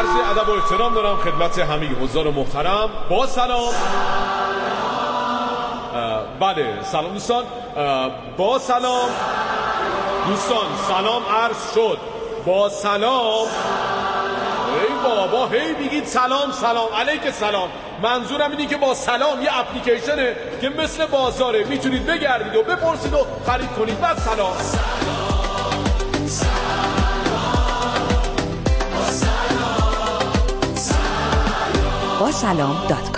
عرض ادب و احترام دارم خدمت همه حضار محترم. با سلام. بله سلام دوستان. با سلام دوستان، سلام عرض شد. با سلام. ای بابا هی بگید سلام سلام علیک سلام. منظورم اینه که با سلام یه اپلیکیشنه که مثل بازاره، میتونید بگردید و بپرسید و خرید کنید. بعد سلام. با سلام